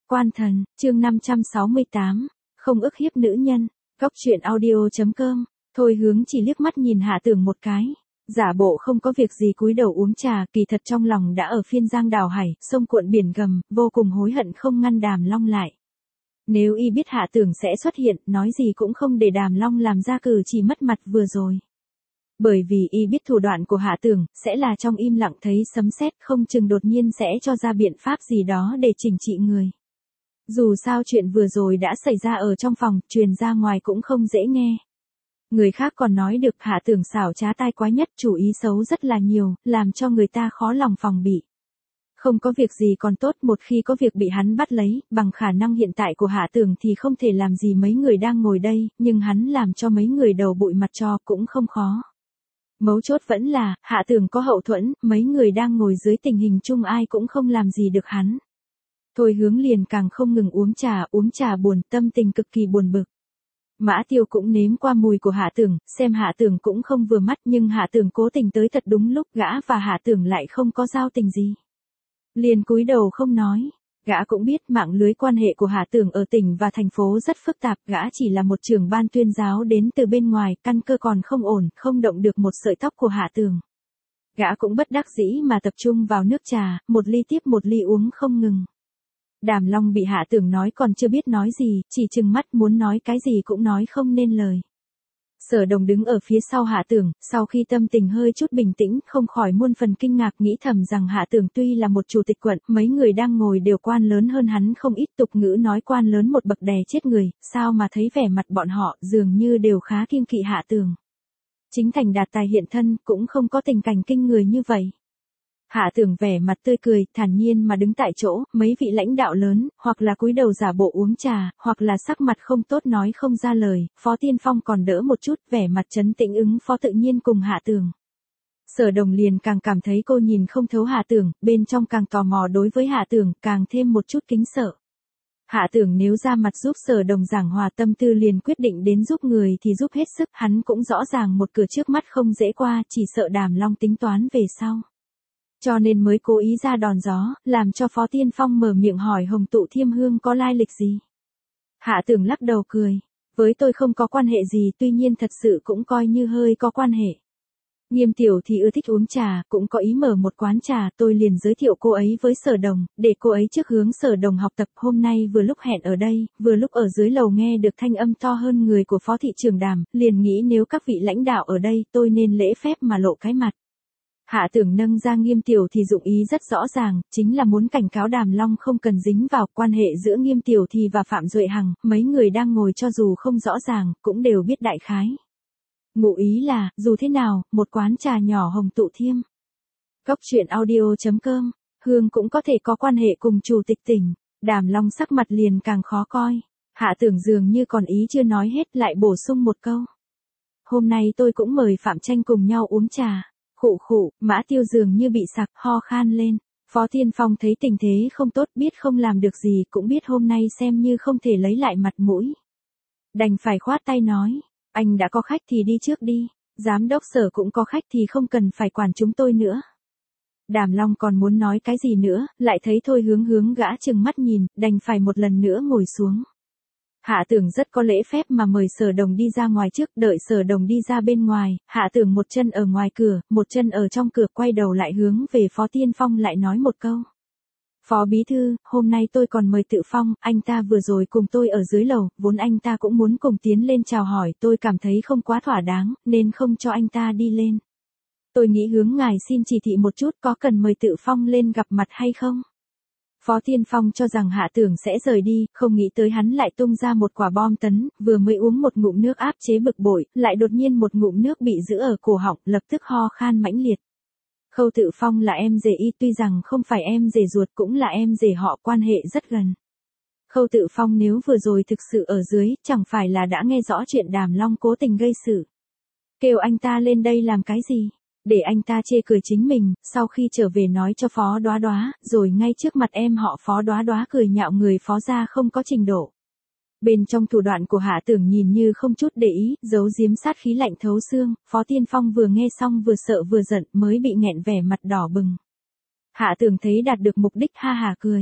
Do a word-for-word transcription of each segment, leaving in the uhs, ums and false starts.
Quan Thần, chương năm trăm sáu mươi tám, không ức hiếp nữ nhân, góc truyện audio.com, Thôi Hướng chỉ liếc mắt nhìn Hạ Tưởng một cái, giả bộ không có việc gì cúi đầu uống trà, kỳ thật trong lòng đã ở phiên giang đào hải, sông cuộn biển gầm, vô cùng hối hận không ngăn Đàm Long lại. Nếu y biết Hạ Tưởng sẽ xuất hiện, nói gì cũng không để Đàm Long làm ra cử chỉ mất mặt vừa rồi. Bởi vì y biết thủ đoạn của Hạ Tưởng, sẽ là trong im lặng thấy sấm sét, không chừng đột nhiên sẽ cho ra biện pháp gì đó để chỉnh trị người. Dù sao chuyện vừa rồi đã xảy ra ở trong phòng, truyền ra ngoài cũng không dễ nghe. Người khác còn nói được Hạ Tưởng xảo trá tai quái nhất, chủ ý xấu rất là nhiều, làm cho người ta khó lòng phòng bị. Không có việc gì còn tốt, một khi có việc bị hắn bắt lấy, bằng khả năng hiện tại của Hạ Tưởng thì không thể làm gì mấy người đang ngồi đây, nhưng hắn làm cho mấy người đầu bụi mặt cho cũng không khó. Mấu chốt vẫn là, Hạ Tưởng có hậu thuẫn, mấy người đang ngồi dưới tình hình chung ai cũng không làm gì được hắn. Thôi Hướng liền càng không ngừng uống trà, uống trà buồn, tâm tình cực kỳ buồn bực. Mã Tiêu cũng nếm qua mùi của Hạ Tưởng, xem Hạ Tưởng cũng không vừa mắt, nhưng Hạ Tưởng cố tình tới thật đúng lúc, gã và Hạ Tưởng lại không có giao tình gì. Liền cúi đầu không nói. Gã cũng biết mạng lưới quan hệ của Hạ Tưởng ở tỉnh và thành phố rất phức tạp, gã chỉ là một trưởng ban tuyên giáo đến từ bên ngoài, căn cơ còn không ổn, không động được một sợi tóc của Hạ Tưởng. Gã cũng bất đắc dĩ mà tập trung vào nước trà, một ly tiếp một ly uống không ngừng. Đàm Long bị Hạ Tưởng nói còn chưa biết nói gì, chỉ trừng mắt muốn nói cái gì cũng nói không nên lời. Sở Đồng đứng ở phía sau Hạ Tưởng, sau khi tâm tình hơi chút bình tĩnh, không khỏi muôn phần kinh ngạc, nghĩ thầm rằng Hạ Tưởng tuy là một chủ tịch quận, mấy người đang ngồi đều quan lớn hơn hắn không ít, tục ngữ nói quan lớn một bậc đè chết người, sao mà thấy vẻ mặt bọn họ dường như đều khá kiêng kỵ Hạ Tưởng. Chính Thành Đạt Tài hiện thân, cũng không có tình cảnh kinh người như vậy. Hạ Tưởng vẻ mặt tươi cười, thản nhiên mà đứng tại chỗ, mấy vị lãnh đạo lớn, hoặc là cúi đầu giả bộ uống trà, hoặc là sắc mặt không tốt nói không ra lời, Phó Tiên Phong còn đỡ một chút, vẻ mặt trấn tĩnh ứng phó tự nhiên cùng Hạ Tưởng. Sở Đồng liền càng cảm thấy cô nhìn không thấu Hạ Tưởng, bên trong càng tò mò đối với Hạ Tưởng, càng thêm một chút kính sợ. Hạ Tưởng nếu ra mặt giúp Sở Đồng giảng hòa tâm tư liền quyết định đến giúp người thì giúp hết sức, hắn cũng rõ ràng một cửa trước mắt không dễ qua, chỉ sợ Đàm Long tính toán về sau. Cho nên mới cố ý ra đòn gió, làm cho Phó Tiên Phong mở miệng hỏi Hồng Tụ Thiêm Hương có lai lịch gì. Hạ Tưởng lắc đầu cười, với tôi không có quan hệ gì, tuy nhiên thật sự cũng coi như hơi có quan hệ. Nghiêm Tiểu thì ưa thích uống trà, cũng có ý mở một quán trà, tôi liền giới thiệu cô ấy với Sở Đồng, để cô ấy trước hướng Sở Đồng học tập. Hôm nay vừa lúc hẹn ở đây, vừa lúc ở dưới lầu nghe được thanh âm to hơn người của Phó thị trưởng Đàm, liền nghĩ nếu các vị lãnh đạo ở đây tôi nên lễ phép mà lộ cái mặt. Hạ Tưởng nâng ra Nghiêm Tiểu thì dụng ý rất rõ ràng, chính là muốn cảnh cáo Đàm Long không cần dính vào quan hệ giữa Nghiêm Tiểu thì và Phạm Duệ Hằng, mấy người đang ngồi cho dù không rõ ràng, cũng đều biết đại khái. Ngụ ý là, dù thế nào, một quán trà nhỏ Hồng Tụ Thiêm. Góc truyện audio.com, Hương cũng có thể có quan hệ cùng chủ tịch tỉnh, Đàm Long sắc mặt liền càng khó coi. Hạ Tưởng dường như còn ý chưa nói hết lại bổ sung một câu. Hôm nay tôi cũng mời Phạm Tranh cùng nhau uống trà. Khụ khụ, Mã Tiêu dường như bị sặc, ho khan lên. Phó Tiên Phong thấy tình thế không tốt, biết không làm được gì, cũng biết hôm nay xem như không thể lấy lại mặt mũi. Đành phải khoát tay nói, anh đã có khách thì đi trước đi, giám đốc Sở cũng có khách thì không cần phải quản chúng tôi nữa. Đàm Long còn muốn nói cái gì nữa, lại thấy Thôi Hướng hướng gã chừng mắt nhìn, đành phải một lần nữa ngồi xuống. Hạ Tưởng rất có lễ phép mà mời Sở Đồng đi ra ngoài trước, đợi Sở Đồng đi ra bên ngoài, Hạ Tưởng một chân ở ngoài cửa, một chân ở trong cửa, quay đầu lại hướng về Phó Tiên Phong lại nói một câu. Phó Bí Thư, hôm nay tôi còn mời Tự Phong, anh ta vừa rồi cùng tôi ở dưới lầu, vốn anh ta cũng muốn cùng tiến lên chào hỏi, tôi cảm thấy không quá thỏa đáng, nên không cho anh ta đi lên. Tôi nghĩ hướng ngài xin chỉ thị một chút, có cần mời Tự Phong lên gặp mặt hay không? Phó Tiên Phong cho rằng Hạ Tưởng sẽ rời đi, không nghĩ tới hắn lại tung ra một quả bom tấn, vừa mới uống một ngụm nước áp chế bực bội, lại đột nhiên một ngụm nước bị giữ ở cổ họng, lập tức ho khan mãnh liệt. Khâu Tự Phong là em rể y, tuy rằng không phải em rể ruột cũng là em rể họ, quan hệ rất gần. Khâu Tự Phong nếu vừa rồi thực sự ở dưới, chẳng phải là đã nghe rõ chuyện Đàm Long cố tình gây sự. Kêu anh ta lên đây làm cái gì? Để anh ta chê cười chính mình, sau khi trở về nói cho Phó Đoá Đoá, rồi ngay trước mặt em họ Phó Đoá Đoá cười nhạo người Phó gia không có trình độ. Bên trong thủ đoạn của Hạ Tưởng nhìn như không chút để ý, giấu giếm sát khí lạnh thấu xương, Phó Tiên Phong vừa nghe xong vừa sợ vừa giận mới bị nghẹn vẻ mặt đỏ bừng. Hạ Tưởng thấy đạt được mục đích ha hả cười.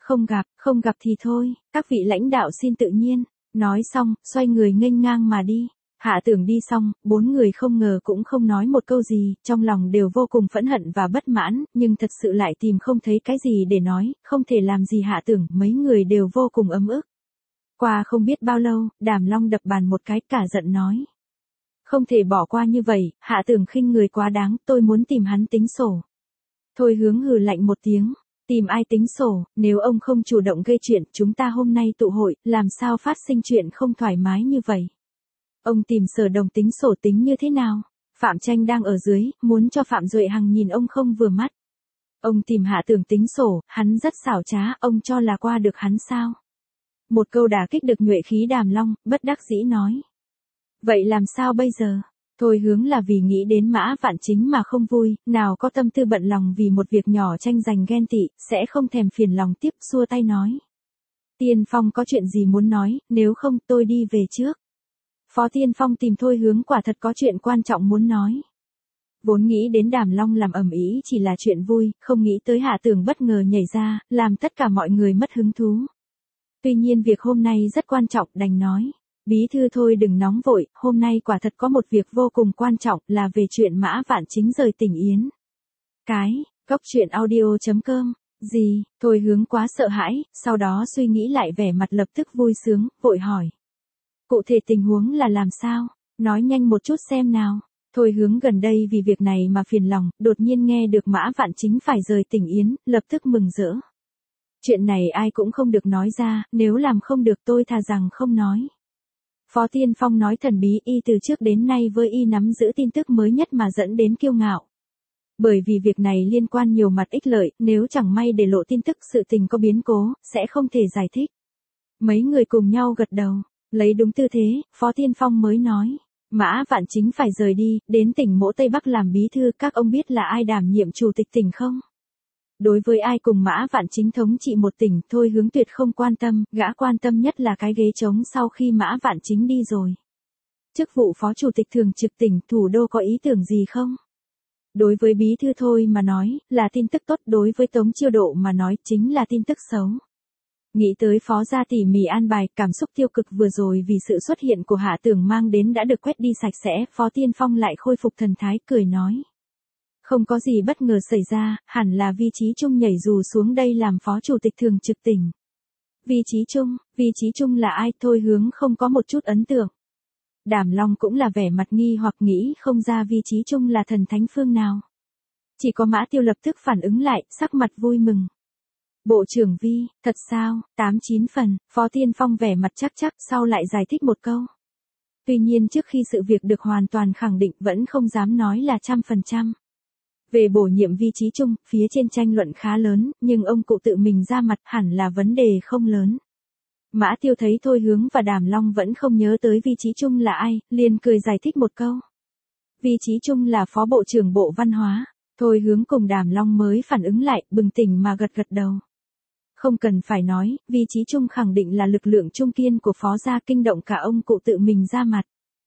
Không gặp, không gặp thì thôi, các vị lãnh đạo xin tự nhiên. Nói xong, xoay người nghênh ngang mà đi. Hạ Tưởng đi xong, bốn người không ngờ cũng không nói một câu gì, trong lòng đều vô cùng phẫn hận và bất mãn, nhưng thật sự lại tìm không thấy cái gì để nói, không thể làm gì Hạ Tưởng, mấy người đều vô cùng ấm ức. Qua không biết bao lâu, Đàm Long đập bàn một cái cả giận nói. Không thể bỏ qua như vậy, Hạ Tưởng khinh người quá đáng, tôi muốn tìm hắn tính sổ. Thôi Hướng hừ lạnh một tiếng. Tìm ai tính sổ, nếu ông không chủ động gây chuyện, chúng ta hôm nay tụ hội, làm sao phát sinh chuyện không thoải mái như vậy? Ông tìm Sở Đồng tính sổ tính như thế nào? Phạm Tranh đang ở dưới, muốn cho Phạm Duệ Hằng nhìn ông không vừa mắt. Ông tìm Hạ Tưởng tính sổ, hắn rất xảo trá, ông cho là qua được hắn sao? Một câu đả kích được nhuệ khí Đàm Long, bất đắc dĩ nói. Vậy làm sao bây giờ? Thôi Hướng là vì nghĩ đến Mã Vạn Chính mà không vui, nào có tâm tư bận lòng vì một việc nhỏ tranh giành ghen tị, sẽ không thèm phiền lòng tiếp xua tay nói. Tiên Phong có chuyện gì muốn nói, nếu không tôi đi về trước. Phó Tiên Phong tìm Thôi Hướng quả thật có chuyện quan trọng muốn nói. Vốn nghĩ đến Đàm Long làm ầm ĩ chỉ là chuyện vui, không nghĩ tới Hạ Tưởng bất ngờ nhảy ra, làm tất cả mọi người mất hứng thú. Tuy nhiên việc hôm nay rất quan trọng, đành nói. Bí thư thôi đừng nóng vội, hôm nay quả thật có một việc vô cùng quan trọng là về chuyện Mã Vạn Chính rời tỉnh Yến. Cái, góc chuyện audio chấm com, gì, Thôi Hướng quá sợ hãi, sau đó suy nghĩ lại vẻ mặt lập tức vui sướng, vội hỏi. Cụ thể tình huống là làm sao, nói nhanh một chút xem nào. Thôi Hướng gần đây vì việc này mà phiền lòng, đột nhiên nghe được Mã Vạn Chính phải rời tỉnh Yến, lập tức mừng rỡ. Chuyện này ai cũng không được nói ra, nếu làm không được tôi thà rằng không nói. Phó Tiên Phong nói thần bí y từ trước đến nay với y nắm giữ tin tức mới nhất mà dẫn đến kiêu ngạo. Bởi vì việc này liên quan nhiều mặt ích lợi, nếu chẳng may để lộ tin tức sự tình có biến cố, sẽ không thể giải thích. Mấy người cùng nhau gật đầu, lấy đúng tư thế, Phó Tiên Phong mới nói. Mã Vạn Chính phải rời đi, đến tỉnh Mỗ Tây Bắc làm bí thư, các ông biết là ai đảm nhiệm chủ tịch tỉnh không? Đối với ai cùng Mã Vạn Chính thống trị một tỉnh, Thôi Hướng tuyệt không quan tâm, gã quan tâm nhất là cái ghế trống sau khi Mã Vạn Chính đi rồi. Chức vụ phó chủ tịch thường trực tỉnh, thủ đô có ý tưởng gì không? Đối với bí thư Thôi mà nói, là tin tức tốt, đối với Tống Chiêu Độ mà nói, chính là tin tức xấu. Nghĩ tới phó gia tỉ mỉ an bài, cảm xúc tiêu cực vừa rồi vì sự xuất hiện của Hạ Tưởng mang đến đã được quét đi sạch sẽ, Phó Tiên Phong lại khôi phục thần thái, cười nói. Không có gì bất ngờ xảy ra, hẳn là Vi Chí Trung nhảy dù xuống đây làm phó chủ tịch thường trực tỉnh. Vi Chí Trung, Vi Chí Trung là ai? Thôi Hướng không có một chút ấn tượng. Đàm Long cũng là vẻ mặt nghi hoặc nghĩ không ra Vi Chí Trung là thần thánh phương nào. Chỉ có Mã Tiêu lập tức phản ứng lại, sắc mặt vui mừng. Bộ trưởng Vi, thật sao, tám chín phần, Phó Tiên Phong vẻ mặt chắc chắc, sau lại giải thích một câu. Tuy nhiên trước khi sự việc được hoàn toàn khẳng định vẫn không dám nói là trăm phần trăm. Về bổ nhiệm Vi Chí Trung, phía trên tranh luận khá lớn, nhưng ông cụ tự mình ra mặt hẳn là vấn đề không lớn. Mã Tiêu thấy Thôi Hướng và Đàm Long vẫn không nhớ tới Vi Chí Trung là ai, liền cười giải thích một câu. Vi Chí Trung là phó bộ trưởng Bộ Văn hóa. Thôi Hướng cùng Đàm Long mới phản ứng lại, bừng tỉnh mà gật gật đầu. Không cần phải nói, Vi Chí Trung khẳng định là lực lượng trung kiên của phó gia, kinh động cả ông cụ tự mình ra mặt.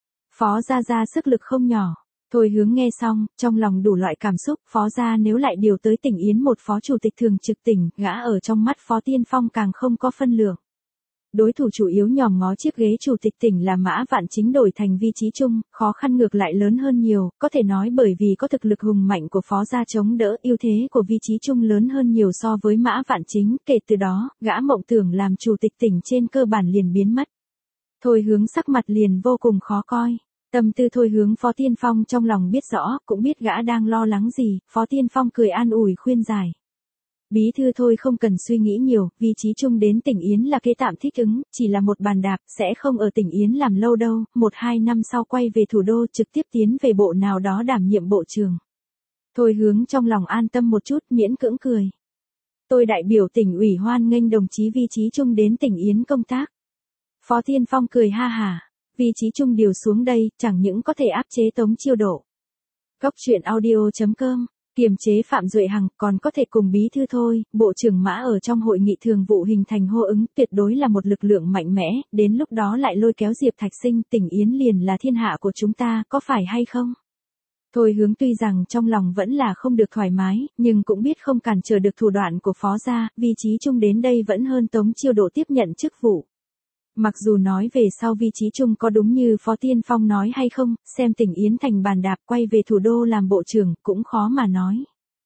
Phó gia ra sức lực không nhỏ. Thôi Hướng nghe xong, trong lòng đủ loại cảm xúc, phó gia nếu lại điều tới tỉnh Yến một phó chủ tịch thường trực tỉnh, gã ở trong mắt Phó Tiên Phong càng không có phân lượng. Đối thủ chủ yếu nhòm ngó chiếc ghế chủ tịch tỉnh là Mã Vạn Chính đổi thành Vi Chí Trung, khó khăn ngược lại lớn hơn nhiều, có thể nói bởi vì có thực lực hùng mạnh của phó gia chống đỡ, ưu thế của Vi Chí Trung lớn hơn nhiều so với Mã Vạn Chính, kể từ đó, gã mộng tưởng làm chủ tịch tỉnh trên cơ bản liền biến mất. Thôi Hướng sắc mặt liền vô cùng khó coi. Tâm tư Thôi Hướng Phó Tiên Phong trong lòng biết rõ, cũng biết gã đang lo lắng gì, Phó Tiên Phong cười an ủi khuyên giải. Bí thư Thôi không cần suy nghĩ nhiều, Vi Chí Trung đến tỉnh Yến là kế tạm thích ứng, chỉ là một bàn đạp, sẽ không ở tỉnh Yến làm lâu đâu, một hai năm sau quay về thủ đô trực tiếp tiến về bộ nào đó đảm nhiệm bộ trưởng. Thôi Hướng trong lòng an tâm một chút, miễn cưỡng cười. Tôi đại biểu tỉnh ủy hoan nghênh đồng chí Vi Chí Trung đến tỉnh Yến công tác. Phó Tiên Phong cười ha hả. Vi Chí Trung điều xuống đây, chẳng những có thể áp chế Tống Chiêu Độ. Góc chuyện audio chấm com, kiềm chế Phạm Duệ Hằng, còn có thể cùng bí thư Thôi, bộ trưởng Mã ở trong hội nghị thường vụ hình thành hô ứng, tuyệt đối là một lực lượng mạnh mẽ, đến lúc đó lại lôi kéo Diệp Thạch Sinh, tỉnh Yến liền là thiên hạ của chúng ta, có phải hay không? Thôi Hướng tuy rằng trong lòng vẫn là không được thoải mái, nhưng cũng biết không cản trở được thủ đoạn của Phó gia, Vi Chí Trung đến đây vẫn hơn Tống Chiêu Độ tiếp nhận chức vụ. Mặc dù nói về sau Vi Chí Trung có đúng như Phó Tiên Phong nói hay không, xem Tỉnh Yến thành bàn đạp quay về thủ đô làm bộ trưởng, cũng khó mà nói.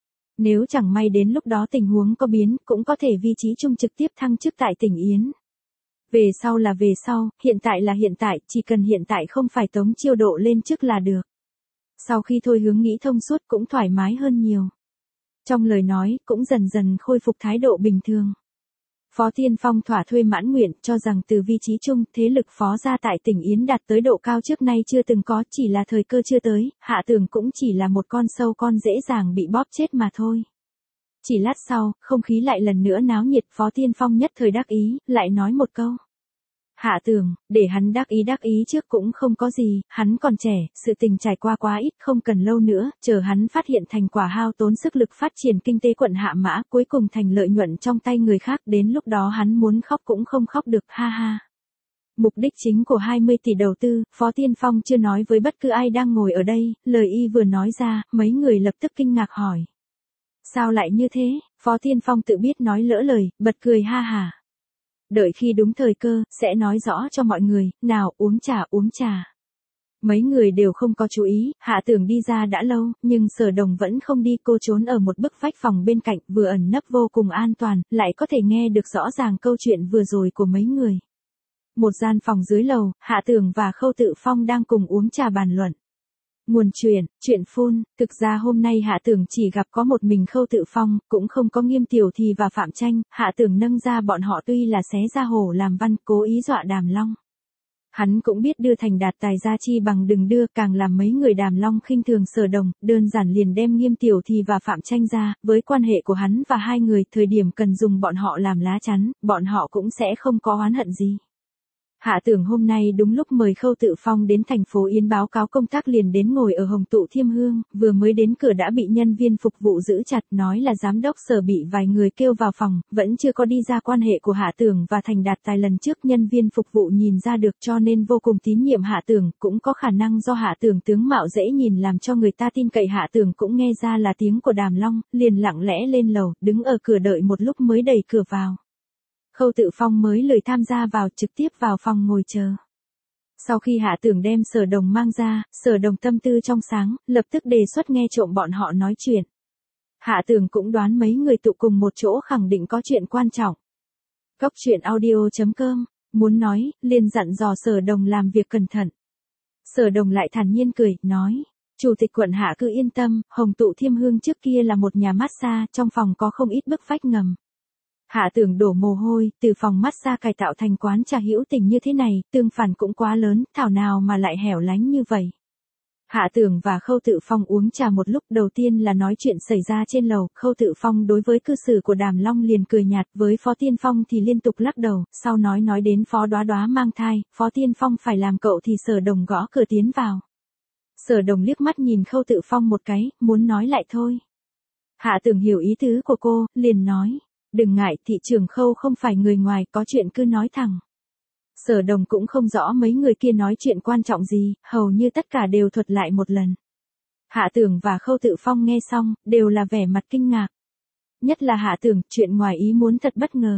Nếu chẳng may đến lúc đó tình huống có biến, cũng có thể Vi Chí Trung trực tiếp thăng chức tại Tỉnh Yến. Về sau là về sau, hiện tại là hiện tại, chỉ cần hiện tại không phải Tống Chiêu Độ lên chức là được. Sau khi Thôi Hướng nghĩ thông suốt cũng thoải mái hơn nhiều. Trong lời nói, cũng dần dần khôi phục thái độ bình thường. Phó Tiên Phong thỏa thuê mãn nguyện, cho rằng từ Vi Chí Trung, thế lực Phó gia tại Tỉnh Yến đạt tới độ cao trước nay chưa từng có, chỉ là thời cơ chưa tới, Hạ Tường cũng chỉ là một con sâu con dễ dàng bị bóp chết mà thôi. Chỉ lát sau, không khí lại lần nữa náo nhiệt, Phó Tiên Phong nhất thời đắc ý, lại nói một câu. Hạ Tường, để hắn đắc ý đắc ý trước cũng không có gì, hắn còn trẻ, sự tình trải qua quá ít, không cần lâu nữa, chờ hắn phát hiện thành quả hao tốn sức lực phát triển kinh tế quận Hạ Mã, cuối cùng thành lợi nhuận trong tay người khác, đến lúc đó hắn muốn khóc cũng không khóc được, ha ha. Mục đích chính của hai mươi tỷ đầu tư, Phó Tiên Phong chưa nói với bất cứ ai đang ngồi ở đây, lời y vừa nói ra, mấy người lập tức kinh ngạc hỏi. Sao lại như thế? Phó Tiên Phong tự biết nói lỡ lời, bật cười ha hả. Đợi khi đúng thời cơ, sẽ nói rõ cho mọi người, nào uống trà uống trà. Mấy người đều không có chú ý, Hạ Tường đi ra đã lâu, nhưng Sở Đồng vẫn không đi, cô trốn ở một bức vách phòng bên cạnh, vừa ẩn nấp vô cùng an toàn, lại có thể nghe được rõ ràng câu chuyện vừa rồi của mấy người. Một gian phòng dưới lầu, Hạ Tường và Khâu Tự Phong đang cùng uống trà bàn luận. Nguồn chuyện, chuyện phun, thực ra hôm nay Hạ Tường chỉ gặp có một mình Khâu Tự Phong, cũng không có Nghiêm Tiểu Thì và Phạm Tranh, Hạ Tường nâng ra bọn họ tuy là xé ra hổ làm văn, cố ý dọa Đàm Long. Hắn cũng biết đưa thành đạt tài gia chi bằng đừng đưa, càng làm mấy người Đàm Long khinh thường Sở Đồng, đơn giản liền đem Nghiêm Tiểu Thì và Phạm Tranh ra, với quan hệ của hắn và hai người, thời điểm cần dùng bọn họ làm lá chắn, bọn họ cũng sẽ không có oán hận gì. Hạ Tường hôm nay đúng lúc mời Khâu Tự Phong đến thành phố Yến báo cáo công tác liền đến ngồi ở Hồng Tụ Thiêm Hương, vừa mới đến cửa đã bị nhân viên phục vụ giữ chặt, nói là giám đốc Sở bị vài người kêu vào phòng, vẫn chưa có đi ra quan hệ của Hạ Tường và Thành Đạt Tài lần trước nhân viên phục vụ nhìn ra được cho nên vô cùng tín nhiệm Hạ Tường, cũng có khả năng do Hạ Tường tướng mạo dễ nhìn làm cho người ta tin cậy. Hạ Tường cũng nghe ra là tiếng của Đàm Long, liền lặng lẽ lên lầu, đứng ở cửa đợi một lúc mới đẩy cửa vào. Khâu Tự Phong mới lời tham gia vào, trực tiếp vào phòng ngồi chờ. Sau khi Hạ Tường đem Sở Đồng mang ra, Sở Đồng tâm tư trong sáng, lập tức đề xuất nghe trộm bọn họ nói chuyện. Hạ Tường cũng đoán mấy người tụ cùng một chỗ khẳng định có chuyện quan trọng. Góc truyện audio chấm com, muốn nói, liền dặn dò Sở Đồng làm việc cẩn thận. Sở Đồng lại thản nhiên cười, nói, Chủ tịch quận Hạ cứ yên tâm, Hồng Tụ Thiêm Hương trước kia là một nhà massage, trong phòng có không ít bức vách ngầm. Hạ Tường đổ mồ hôi, từ phòng massage cải tạo thành quán trà hữu tình như thế này, tương phản cũng quá lớn, thảo nào mà lại hẻo lánh như vậy. Hạ Tường và Khâu Tự Phong uống trà một lúc, đầu tiên là nói chuyện xảy ra trên lầu, Khâu Tự Phong đối với cư xử của Đàm Long liền cười nhạt, với Phó Tiên Phong thì liên tục lắc đầu, sau nói nói đến Phó Đoá Đoá mang thai, Phó Tiên Phong phải làm cậu thì Sở Đồng gõ cửa tiến vào. Sở Đồng liếc mắt nhìn Khâu Tự Phong một cái, muốn nói lại thôi. Hạ Tường hiểu ý tứ của cô, liền nói. Đừng ngại, thị trưởng Khâu không phải người ngoài, có chuyện cứ nói thẳng. Sở Đồng cũng không rõ mấy người kia nói chuyện quan trọng gì, hầu như tất cả đều thuật lại một lần. Hạ Tường và Khâu Tự Phong nghe xong, đều là vẻ mặt kinh ngạc. Nhất là Hạ Tường, chuyện ngoài ý muốn thật bất ngờ.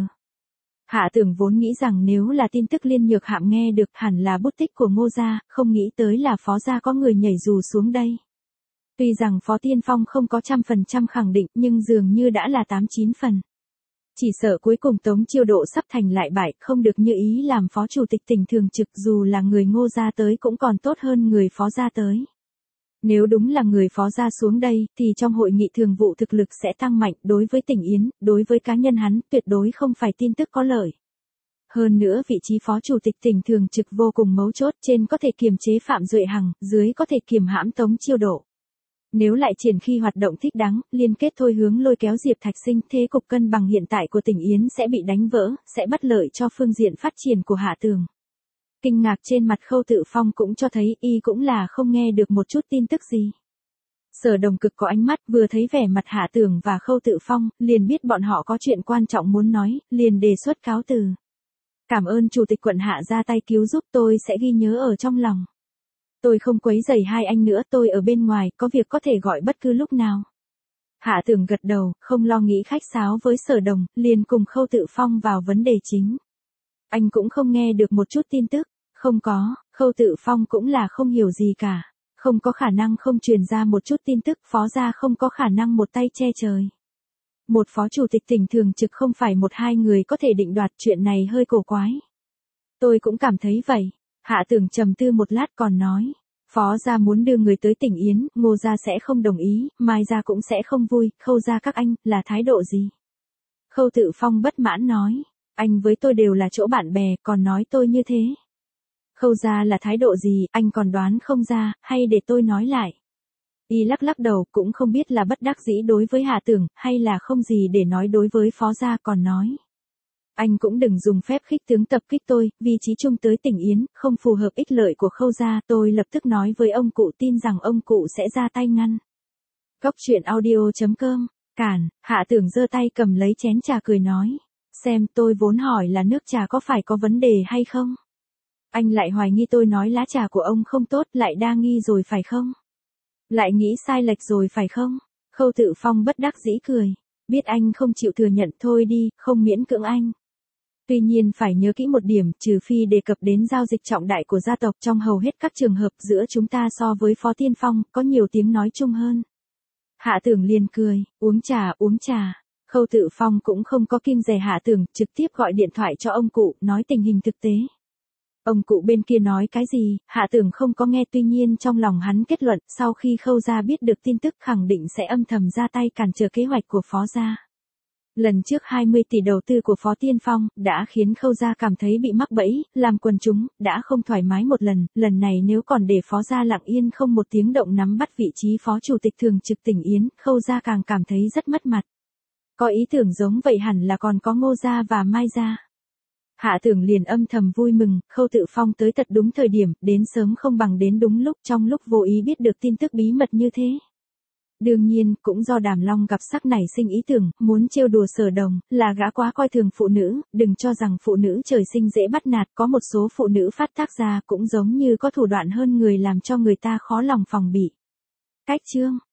Hạ Tường vốn nghĩ rằng nếu là tin tức Liên Nhược Hạm nghe được hẳn là bút tích của Ngô gia, không nghĩ tới là Phó gia có người nhảy dù xuống đây. Tuy rằng Phó Tiên Phong không có trăm phần trăm khẳng định, nhưng dường như đã là tám chín phần. Chỉ sợ cuối cùng Tống Chiêu Độ sắp thành lại bại, không được như ý làm phó chủ tịch tỉnh thường trực, dù là người Ngô gia tới cũng còn tốt hơn người Phó gia tới. Nếu đúng là người Phó gia xuống đây, thì trong hội nghị thường vụ thực lực sẽ tăng mạnh, đối với tỉnh Yến, đối với cá nhân hắn, tuyệt đối không phải tin tức có lợi. Hơn nữa vị trí phó chủ tịch tỉnh thường trực vô cùng mấu chốt, trên có thể kiềm chế Phạm Duệ Hằng, dưới có thể kiềm hãm Tống Chiêu Độ. Nếu lại triển khi hoạt động thích đáng, liên kết Thôi Hướng lôi kéo Diệp Thạch Sinh, thế cục cân bằng hiện tại của tỉnh Yến sẽ bị đánh vỡ, sẽ bất lợi cho phương diện phát triển của Hạ Tường. Kinh ngạc trên mặt Khâu Tự Phong cũng cho thấy y cũng là không nghe được một chút tin tức gì. Sở Đồng cực có ánh mắt, vừa thấy vẻ mặt Hạ Tường và Khâu Tự Phong, liền biết bọn họ có chuyện quan trọng muốn nói, liền đề xuất cáo từ. Cảm ơn Chủ tịch quận Hạ ra tay cứu giúp, tôi sẽ ghi nhớ ở trong lòng. Tôi không quấy rầy hai anh nữa, tôi ở bên ngoài, có việc có thể gọi bất cứ lúc nào. Hạ Tưởng gật đầu, không lo nghĩ khách sáo với Sở Đồng, liền cùng Khâu Tự Phong vào vấn đề chính. Anh cũng không nghe được một chút tin tức. Không có, Khâu Tự Phong cũng là không hiểu gì cả. Không có khả năng không truyền ra một chút tin tức, phó gia không có khả năng một tay che trời. Một phó chủ tịch tỉnh thường trực không phải một hai người có thể định đoạt, chuyện này hơi cổ quái. Tôi cũng cảm thấy vậy. Hạ Tưởng trầm tư một lát còn nói. Phó gia muốn đưa người tới tỉnh Yến, Ngô gia sẽ không đồng ý, Mai gia cũng sẽ không vui, Khâu gia các anh, là thái độ gì? Khâu Tự Phong bất mãn nói. Anh với tôi đều là chỗ bạn bè, còn nói tôi như thế. Khâu gia là thái độ gì, anh còn đoán không ra, hay để tôi nói lại. Y lắc lắc đầu, cũng không biết là bất đắc dĩ đối với Hạ Tưởng, hay là không gì để nói đối với phó gia, còn nói. Anh cũng đừng dùng phép khích tướng tập kích tôi, vì chí chung tới tỉnh Yến, không phù hợp ích lợi của Khâu gia, tôi lập tức nói với ông cụ, tin rằng ông cụ sẽ ra tay ngăn. Góc truyện audio chấm com, cản, Hạ Tưởng giơ tay cầm lấy chén trà cười nói. Xem, tôi vốn hỏi là nước trà có phải có vấn đề hay không? Anh lại hoài nghi tôi nói lá trà của ông không tốt, lại đa nghi rồi phải không? Lại nghĩ sai lệch rồi phải không? Khâu Tự Phong bất đắc dĩ cười. Biết anh không chịu thừa nhận, thôi đi, không miễn cưỡng anh. Tuy nhiên phải nhớ kỹ một điểm, trừ phi đề cập đến giao dịch trọng đại của gia tộc, trong hầu hết các trường hợp giữa chúng ta so với Phó Tiên Phong, có nhiều tiếng nói chung hơn. Hạ Tưởng liền cười, uống trà, uống trà. Khâu Tự Phong cũng không có kiêng dè Hạ Tưởng, trực tiếp gọi điện thoại cho ông cụ, nói tình hình thực tế. Ông cụ bên kia nói cái gì, Hạ Tưởng không có nghe, tuy nhiên trong lòng hắn kết luận, sau khi Khâu gia biết được tin tức khẳng định sẽ âm thầm ra tay cản trở kế hoạch của Phó gia. Lần trước hai mươi tỷ đầu tư của Phó Tiên Phong, đã khiến Khâu gia cảm thấy bị mắc bẫy, làm quần chúng, đã không thoải mái một lần, lần này nếu còn để Phó gia lặng yên không một tiếng động nắm bắt vị trí Phó Chủ tịch thường trực tỉnh Yến, Khâu gia càng cảm thấy rất mất mặt. Có ý tưởng giống vậy hẳn là còn có Ngô gia và Mai gia. Hạ Tưởng liền âm thầm vui mừng, Khâu Tự Phong tới thật đúng thời điểm, đến sớm không bằng đến đúng lúc, trong lúc vô ý biết được tin tức bí mật như thế. Đương nhiên, cũng do Đàm Long gặp sắc nảy sinh ý tưởng, muốn trêu đùa Sở Đồng, là gã quá coi thường phụ nữ, đừng cho rằng phụ nữ trời sinh dễ bắt nạt, có một số phụ nữ phát tác ra cũng giống như có thủ đoạn hơn người làm cho người ta khó lòng phòng bị. Cách chương